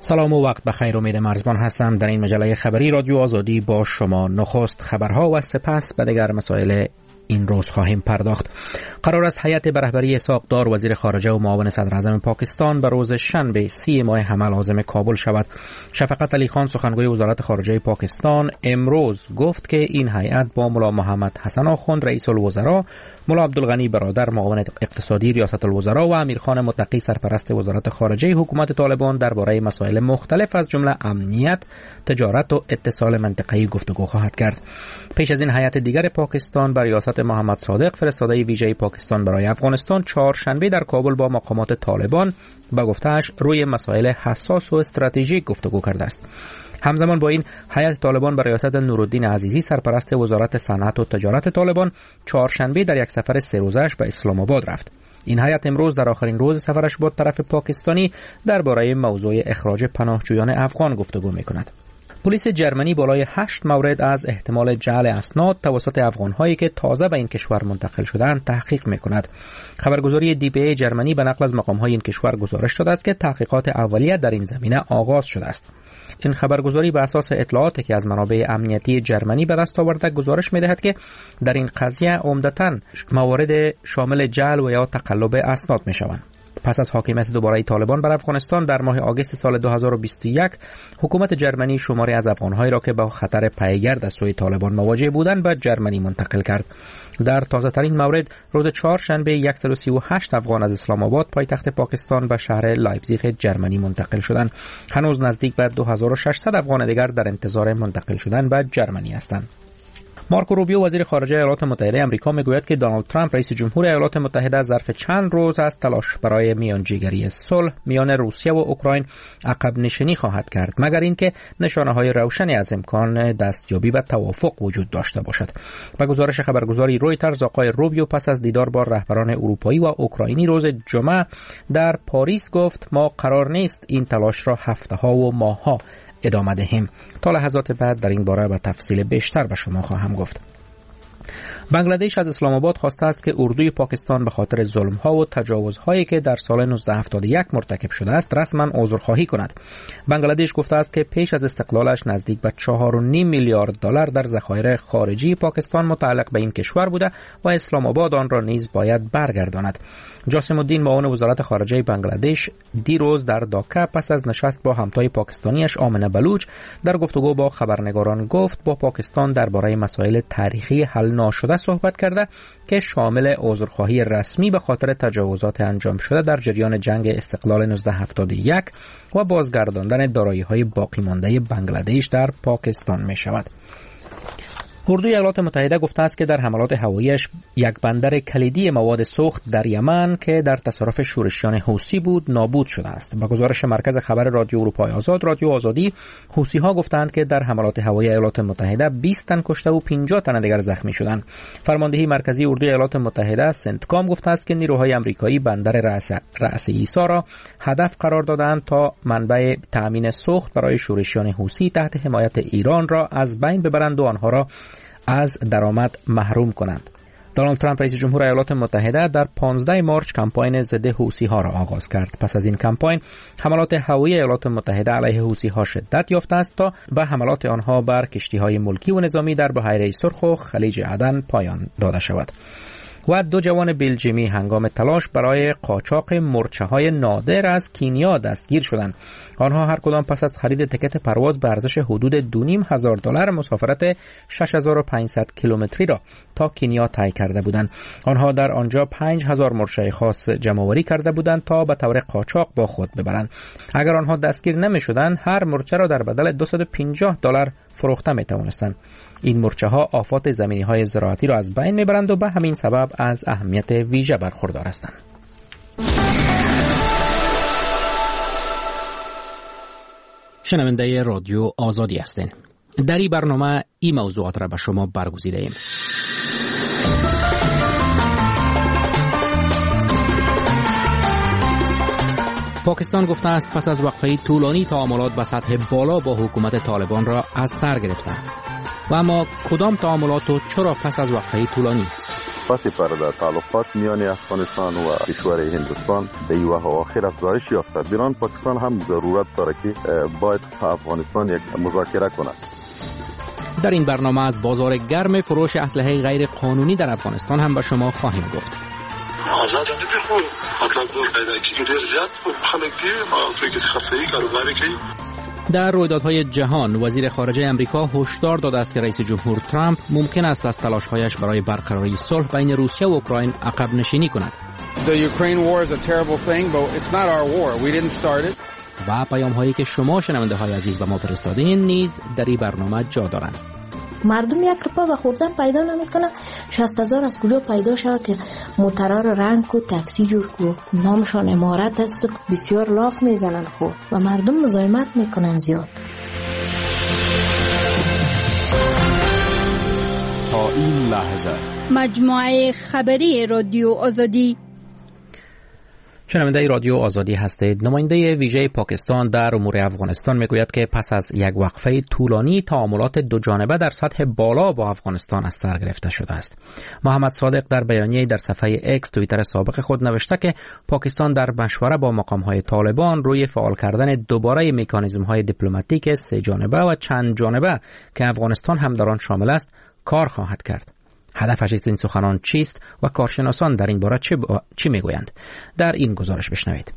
سلام و وقت بخیر. امید مرزبان هستم. در این مجله خبری رادیو آزادی با شما نخست خبرها و سپس به دیگر مسائل این روز خواهیم پرداخت. قرار است هیئت به رهبری اسحاق دار وزیر خارجه و معاون صدر اعظم پاکستان به روز شنبه 30 ماه حمل عازم کابل شود. شفقت علی خان سخنگوی وزارت خارجه پاکستان امروز گفت که این هیئت با ملا محمد حسن آخوند رئیس الوزراء، ملا عبدالغنی برادر معاون اقتصادی ریاست الوزراء و امیرخان متقی سرپرست وزارت خارجه حکومت طالبان درباره مسائل مختلف از جمله امنیت، تجارت و اتصال منطقه‌ای گفتگو خواهد کرد. پیش از این هیئت دیگر پاکستان بر ریاست محمد صادق فرستاده ویژه پاکستان برای افغانستان چهارشنبه در کابل با مقامات طالبان به گفته‌اش روی مسائل حساس و استراتژیک گفتگو کرده است. همزمان با این هیئت طالبان بر ریاست نورالدین عزیزی سرپرست وزارت صنعت و تجارت طالبان چهارشنبه در یک سفر 3 روزه‌اش به اسلام آباد رفت. این هیئت امروز در آخرین روز سفرش با طرف پاکستانی درباره موضوع اخراج پناهجویان افغان گفتگو می‌کند. پلیس جرمنی بالای 8 مورد از احتمال جعل اسناد توسط افغان‌هایی که تازه به این کشور منتقل شدند تحقیق می‌کند. خبرگزاری DPA جرمنی به نقل از مقام‌های این کشور گزارش داده است که تحقیقات اولیه در این زمینه آغاز شده است. این خبرگزاری بر اساس اطلاعاتی که از منابع امنیتی جرمنی به دست آورده گزارش می‌دهد که در این قضیه عمدتاً موارد شامل جعل و یا تقلب اسناد می‌شوند. پس از حاکمیت دوباره طالبان بر افغانستان در ماه آگوست سال 2021 حکومت جرمنی شماری از افغان‌هایی را که با خطر پیگرد از سوی طالبان مواجه بودند به جرمنی منتقل کرد. در تازه‌ترین مورد روز چهارشنبه 138 افغان از اسلام آباد پایتخت پاکستان به شهر لایپزیگ جرمنی منتقل شدند. هنوز نزدیک به 2600 افغان دیگر در انتظار منتقل شدن به جرمنی هستند. مارکو روبیو وزیر خارجه ایالات متحده آمریکا میگوید که دونالد ترامپ رئیس جمهور ایالات متحده ظرف چند روز از تلاش برای میانجیگری صلح میان روسیه و اوکراین عقب نشینی خواهد کرد مگر اینکه نشانه‌های روشنی از امکان دستیابی به توافق وجود داشته باشد. به گزارش خبرگزاری رویترز آقای روبیو پس از دیدار با رهبران اروپایی و اوکراینی روز جمعه در پاریس گفت ما قرار نیست این تلاش را هفته‌ها و ماه‌ها ادامه دهیم. تا لحظات بعد در این باره به تفصیل بیشتر به شما خواهم گفت. بنگلادش از اسلام آباد خواسته است که اردوی پاکستان به خاطر ظلم‌ها و تجاوزهایی که در سال 1971 مرتکب شده است رسما عذرخواهی کند. بنگلادش گفته است که پیش از استقلالش نزدیک به 4.5 میلیارد دلار در ذخایر خارجی پاکستان متعلق به این کشور بوده و اسلام آباد آن را نیز باید برگرداند. جاسم الدین معاون وزارت خارجه بنگلادش دیروز در داکا پس از نشست با همتای پاکستانیش آمنه بلوچ در گفتگو با خبرنگاران گفت با پاکستان درباره مسائل تاریخی حل ناشده صحبت کرده که شامل عذرخواهی رسمی به خاطر تجاوزات انجام شده در جریان جنگ استقلال 1971 و بازگرداندن دارایی‌های باقی مانده بنگلادش در پاکستان می شود. اردوی ایالات متحده گفته است که در حملات هواییش یک بندر کلیدی مواد سوخت در یمن که در تصرف شورشیان حوثی بود نابود شده است. با گزارش مرکز خبر رادیو اروپای آزاد رادیو آزادی، حوثی‌ها گفتند که در حملات هوایی ایالات متحده 20 تن کشته و 50 تن دیگر زخمی شدند. فرماندهی مرکزی اردوی ایالات متحده سنتکام گفته است که نیروهای آمریکایی بندر رأس عیسی را هدف قرار دادند تا منبع تأمین سوخت برای شورشیان حوثی تحت حمایت ایران را از بین ببرند و آنها را از درآمد محروم کنند. دونالد ترامپ رئیس جمهور ایالات متحده در 15 مارچ کمپاین ضد حوثی‌ها را آغاز کرد. پس از این کمپاین حملات هوایی ایالات متحده علیه حوثی‌ها شدت یافته است تا به حملات آنها بر کشتی‌های ملکی و نظامی در بحیره سرخ و خلیج عدن پایان داده شود. و 2 جوان بلژیمی هنگام تلاش برای قاچاق مرچه‌های نادر از کینیا دستگیر شدند. آنها هر کدام پس از خرید تکت پرواز به ارزش حدود $2,500 مسافرت 6500 کیلومتری را تا کینیا طی کرده بودند. آنها در آنجا 5000 مرچه خاص جمع‌آوری کرده بودند تا به طور قاچاق با خود ببرند. اگر آنها دستگیر نمی‌شدند هر مرچه را در بدل $250 فروخته می‌توانستند. این مرچه ها آفات زمینی‌های زراعتی را از بین می‌برند و به همین سبب از اهمیت ویژه برخوردار هستند. شنونده رادیو آزادی هستین. در این برنامه این موضوعات را به شما برگزیده ایم. پاکستان گفته است پس از وقفه طولانی تعاملات به سطح بالا با حکومت طالبان را از سر گرفته. و اما کدام تعاملات و چرا پس از وقفه طولانی؟ پس پرده تعلقات میان افغانستان و کشور هندوستان در این اواخر افزایش یافته. بران پاکستان هم ضرورت داره که باید افغانستان یک مذاکره کند. در این برنامه از بازار گرم فروش اسلحه غیر قانونی در افغانستان هم به شما خواهیم گفت. آزاد ندی خو مطلب دور پیدا کی ډیر زیات خلک دي ما توی کسی خاصی کاروباری کوي. در رویدادهای جهان وزیر خارجه امریکا هشدار داده است که رئیس جمهور ترامپ ممکن است از تلاش‌هایش برای برقراری صلح بین روسیه و اوکراین عقب نشینی کند. The Ukraine war is a terrible thing, but it's not our war. We didn't start it. و پیام‌هایی که شما شنونده‌های عزیز به ما فرستادین نیز در این برنامه جا دارند. مردم یک روپا به خوردن پیدا نمیکنه، 60,000 از کجا پیدا شود که موترها رو رنگ کو، تاکسی جور کو، نامشان امارت است، بسیار لاف میزنن خو و مردم مزاحمت میکنن زیاد. تا این لحظه مجموعه خبری رادیو آزادی. شنونده رادیو آزادی هستید. نماینده ویژه پاکستان در امور افغانستان میگوید که پس از یک وقفه طولانی تعاملات دو جانبه در سطح بالا با افغانستان از سر گرفته شده است. محمد صادق در بیانیه‌ای در صفحه اکس توییتر سابق خود نوشته که پاکستان در مشوره با مقام‌های طالبان روی فعال کردن دوباره مکانیزم‌های دیپلماتیک سه جانبه و چند جانبه که افغانستان هم در آن شامل است کار خواهد کرد. هدفش از این سخنان چیست و کارشناسان در این باره چی میگویند؟ در این گزارش بشنوید.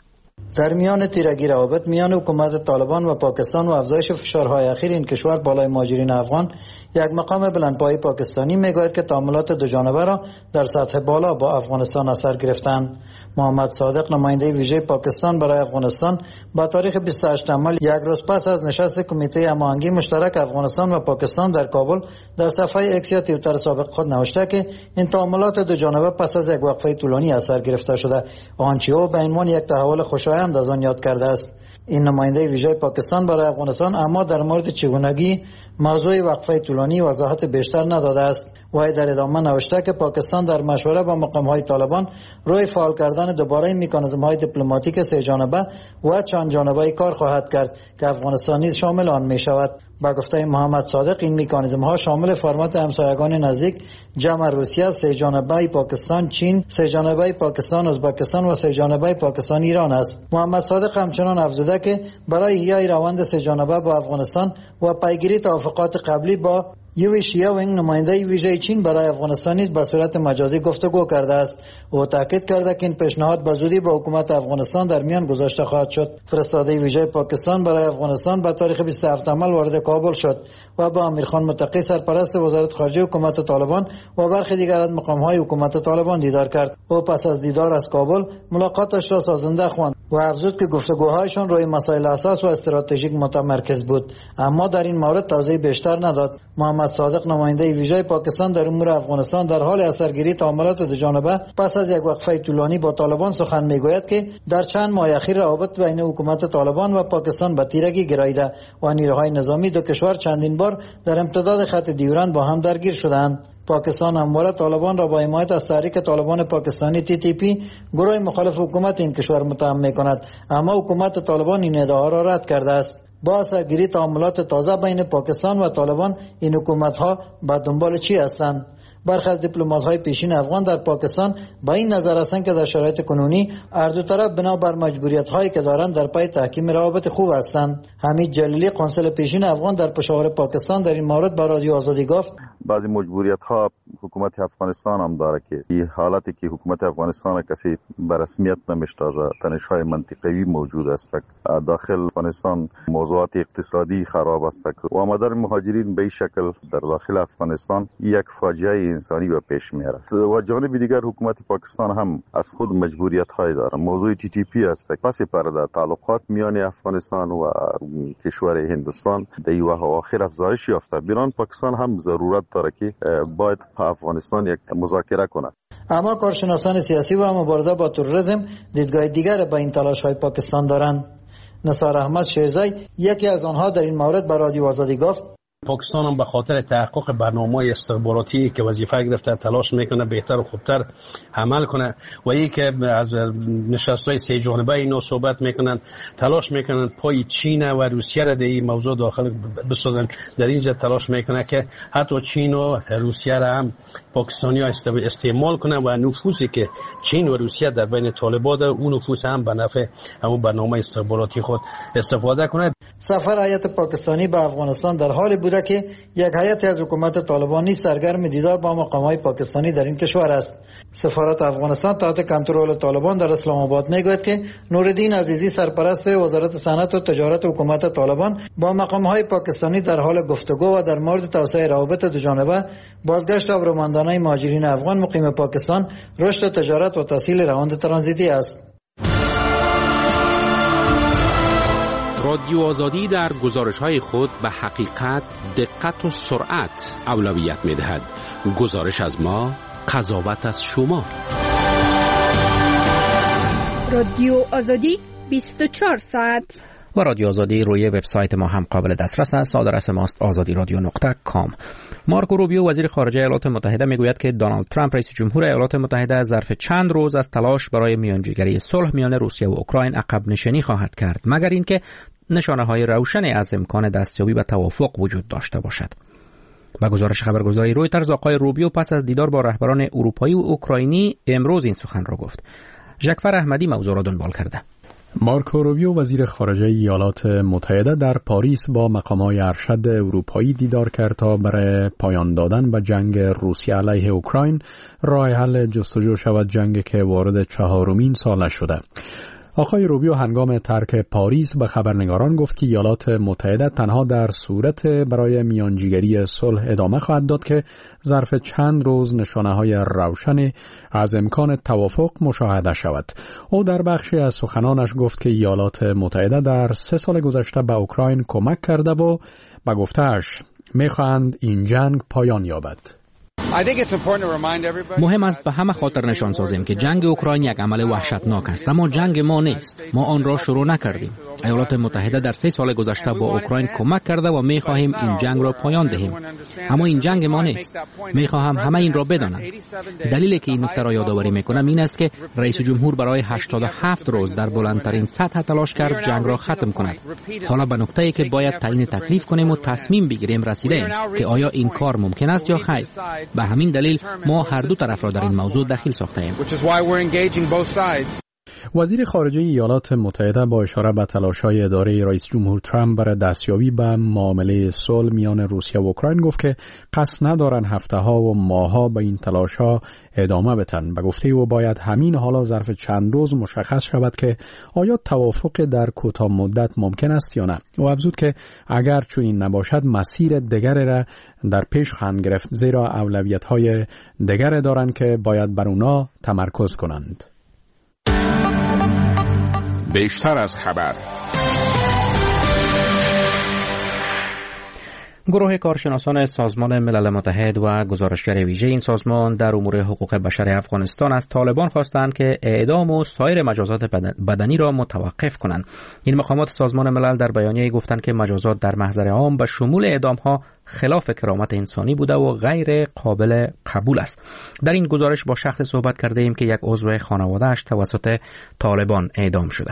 در میان تیرگی روابط میان حکومت طالبان و پاکستان و افزایش فشارهای اخیر این کشور بالای مهاجرین افغان، یک مقام بلندپایه پاکستانی میگوید که تعاملات دو جانبه را در سطح بالا با افغانستان اثر گرفتند. محمد صادق نماینده ویژه پاکستان برای افغانستان با تاریخ 28 مرداد، یک روز پس از نشست کمیته هماهنگی مشترک افغانستان و پاکستان در کابل، در صفحه اکس یا توییتر سابق خود نوشته که این تعاملات دو جانبه پس از یک وقفه طولانی اثر گرفته شده و آنچه او به عنوان یک تحول خوشایند از آن یاد کرده است. این نماینده ویژه پاکستان برای افغانستان اما در مورد چگونگی موضوع وقفه طولانی وضاحت بیشتر نداده است. و در ادامه نوشته که پاکستان در مشوره با مقام‌های طالبان روی فعال کردن دوباره مکانیزم‌های دیپلماتیک سه جانبه و چند جانبه کار خواهد کرد که افغانستان نیز شامل آن می‌شود. با گفته محمد صادق این مکانیزم‌ها شامل فرمت همسایگان نزدیک جمع روسیه، سه جانبه پاکستان چین، سه جانبه پاکستان ازبکستان و سه جانبه پاکستان ایران است. محمد صادق همچنان افزوده که برای احیای روند سه جانبه با افغانستان و پیگیری توافقات قبلی با یوی شیاونگ نماینده ویژه چین برای افغانستان به صورت مجازی گفتگو کرده است و تاکید کرده که این پیشنهاد به زودی با حکومت افغانستان در میان گذاشته خواهد شد. فرستاده ویژه پاکستان برای افغانستان با تاریخ 27 مرداد وارد کابل شد و با امیرخان متقی سرپرست وزارت خارجه حکومت طالبان و برخی دیگر از مقام‌های حکومت طالبان دیدار کرد. او پس از دیدار از کابل ملاقاتش را سازنده خواند و افزود که گفتگوهایشان روی مسائل اساس و استراتژیک متمرکز بود، اما در این مورد توضیح بیشتر نداد. محمد صادق نماینده ویژه پاکستان در امور افغانستان در حال اثرگیری تعاملات دو جانبه پس از یک وقفه طولانی با طالبان سخن میگوید که در چند ماه اخیر روابط بین حکومت طالبان و پاکستان به تیرگی گراییده و نیروهای نظامی دو کشور چندین بار در امتداد خط دیورند با هم درگیر شدند. پاکستان همواره طالبان را با حمایت از تحریک طالبان پاکستانی TTP گروه مخالف حکومت این کشور متهم می‌کند، اما حکومت طالبان این ادعا را رد کرده است. با اثرگیری تعاملات تازه بین پاکستان و طالبان، این حکومت‌ها به دنبال چی هستند؟ برخی از دیپلمات‌های پیشین افغان در پاکستان با این نظر هستند که در شرایط کنونی هر دو طرف بنابر مجبوریت‌هایی که دارند در پی تحکیم روابط خوب هستند. حمید جلیلی قنصل پیشین افغان در پشاور پاکستان در این مورد با رادیو آزادی گفت: بعضی مجبوریت‌ها حکومت افغانستان هم داره که این حالتی که حکومت افغانستان کسی به رسمیت نمیشناسه، تنش‌های منطقه‌ای موجود است. داخل افغانستان موضوعات اقتصادی خراب است و آمدن مهاجرین به این شکل در داخل افغانستان یک فاجعه انسانی به پیش می‌آورد. و جانب دیگر حکومت پاکستان هم از خود مجبوریت‌های داره. موضوع TTP است. پس پرده تعلقات میان افغانستان و کشور هندوستان در این اواخر افزایش یافته. بران پاکستان هم ضرورت داره که باید افغانستان یک مذاکره کند. اما کارشناسان سیاسی و مبارزه با تروریسم دیدگاه دیگر به این تلاش‌های پاکستان دارند. نثار احمد شیرزی یکی از آنها در این مورد به رادیو آزادی گفت: پاکستان هم به خاطر تحقق برنامه‌های استخباراتی که وظیفه گرفته تلاش میکنه بهتر و خوبتر عمل کنه و ای که از نشست‌های سه جانبه اینا صحبت میکنن تلاش میکنن پای چین و روسیه را در این موضوع داخل بسازن. در اینجا تلاش میکنه که حتی چین و روسیه را هم پاکستانی‌ها استعمال کنن و نفوذی که چین و روسیه در بین طالبان اون نفوذ هم به نفع همون برنامه استخباراتی خود استفاده کنه. سفر هیئت پاکستانی به افغانستان در حالی بوده که یک هیئت از حکومت طالبانی سرگرم دیدار با مقام‌های پاکستانی در این کشور است. سفارت افغانستان تحت کنترل طالبان در اسلام آباد میگوید که نورالدین عزیزی سرپرست وزارت صنعت و تجارت حکومت طالبان با مقام‌های پاکستانی در حال گفتگو و در مورد توسعه روابط دو جانبه، بازگشت ابرومندانه مهاجرین افغان مقیم پاکستان، رشد تجارت و تسهیل روند ترانزیتی است. رادیو آزادی در گزارش‌های خود به حقیقت، دقت و سرعت اولویت می‌دهد. گزارش از ما، قضاوت از شما. رادیو آزادی 24 ساعت. و رادیو آزادی روی وبسایت ما هم قابل دسترس است. آدرس ماست azadiradyo.com. مارکو روبیو وزیر خارجه ایالات متحده میگوید که دونالد ترامپ رئیس جمهور ایالات متحده ظرف چند روز از تلاش برای میانجیگری صلح میان روسیه و اوکراین عقب نشینی خواهد کرد، مگر اینکه نشانه‌های روشنی از امکان دستیابی به توافق وجود داشته باشد. با گزارش خبرگزاری رویترز، آقای روبیو پس از دیدار با رهبران اروپایی و اوکراینی امروز این سخن را گفت. ژکفر احمدی موضوع را دنبال کرده. مارکو روبیو وزیر خارجه ایالات متحده در پاریس با مقامات ارشد اروپایی دیدار کرد تا برای پایان دادن به جنگ روسیه علیه اوکراین راه حل جستجو شود، جنگی که وارد 4مین سالش شده. آقای روبیو هنگام ترک پاریس به خبرنگاران گفت که ایالات متحده تنها در صورت برای میانجیگری صلح ادامه خواهد داد که ظرف چند روز نشانه‌های روشنی از امکان توافق مشاهده شود. او در بخشی از سخنانش گفت که ایالات متحده در 3 سال گذشته به اوکراین کمک کرده و به گفته‌اش می‌خواهند این جنگ پایان یابد. مهم است به همه خاطر نشان سازیم که جنگ اوکراین یک عمل وحشتناک است، اما جنگ ما نیست. ما آن را شروع نکردیم. ایالات متحده در 3 سال گذشته با اوکراین کمک کرده و می خواهیم این جنگ را پایان دهیم، اما این جنگ ما نیست. می خواهم همه این را بدانند. دلیلی که این نکته را یادآوری می کنم این است که رئیس جمهور برای 87 روز در بلندترین سطح تلاش کرد جنگ را ختم کند. حالا به نقطه‌ای که باید تعیین تکلیف کنیم و تصمیم بگیریم رسیدیم که آیا این کار ممکن است یا خیر. به همین دلیل ما هر دو طرف را در این موضوع دخیل ساخته‌ایم. وزیر خارجه ایالات متحده با اشاره به تلاش‌های اداره رئیس جمهور ترامپ برای دستیابی به معامله صلح میان روسیه و اوکراین گفت که قصد ندارن هفته‌ها و ماه‌ها به این تلاش‌ها ادامه بدن. به گفته او باید همین حالا ظرف چند روز مشخص شود که آیا توافق در کوتاه مدت ممکن است یا نه. او افزود که اگر چنین نباشد مسیر دیگری را در پیش خواهند گرفت، زیرا اولویت‌های دیگری دارند که باید بر اونا تمرکز کنند. بیشتر از خبر. گروه کارشناسان سازمان ملل متحد و گزارشگر ویژه این سازمان در امور حقوق بشر افغانستان از طالبان خواستند که اعدام و سایر مجازات بدنی را متوقف کنند. این مقامات سازمان ملل در بیانیه‌ای گفتند که مجازات در محضر عام به شمول اعدام‌ها خلاف کرامت انسانی بوده و غیر قابل قبول است. در این گزارش با شخص صحبت کرده ایم که یک عضو خانواده‌اش توسط طالبان اعدام شده.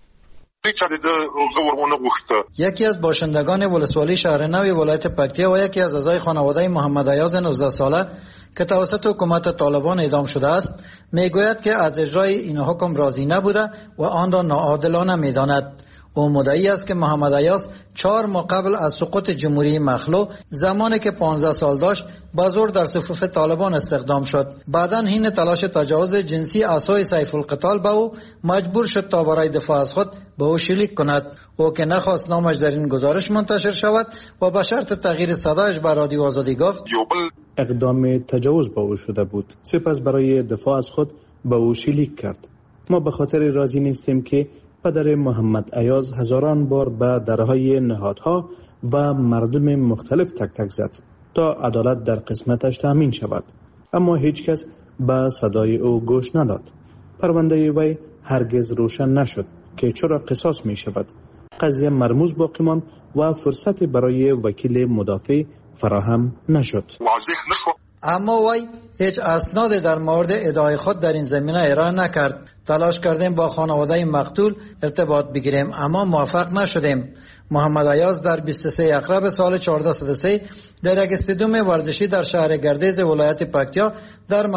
یکی از باشندگان ولسوالی شهر نوی ولایت پکتیا و یکی از اعضای خانواده محمد ایاز 19 ساله که توسط حکومت طالبان اعدام شده است میگوید که از اجرای این حکم راضی نبوده و آن را ناعادلانه میداند. او مدعی است که محمد ایاز 4 ماه قبل از سقوط جمهوری مخلوع زمانی که 15 سال داشت با زور در صفوف طالبان استخدام شد. بعداً حین تلاش تجاوز جنسی عصای سیف القتال به او مجبور شد تا برای دفاع از خود به او شلیک کند. او که نخواست نامش در این گزارش منتشر شود و به شرط تغییر صدایش به رادیو آزادی گفت اقدام تجاوز به او شده بود. سپس برای دفاع از خود به او شلیک کرد. ما به خاطر راضی نیستیم که پدر محمد ایاز هزاران بار به درهای نهادها و مردم مختلف تک تک زد تا عدالت در قسمتش تامین شود، اما هیچ کس به صدای او گوش نداد. پرونده وی هرگز روشن نشد که چرا قصاص می شود. قضیه مرموز باقی ماند و فرصتی برای وکیل مدافع فراهم نشد. اما وی هیچ اسنادی در مورد ادعای خود در این زمینه ارائه نکرد. تلاش کردیم با خانواده مقتول ارتباط بگیریم اما موفق نشدیم. محمد ایاز در 23 اکتبر سال 1403 در یک استادیوم ورزشی در شهر گردیز ولایت پکتیا در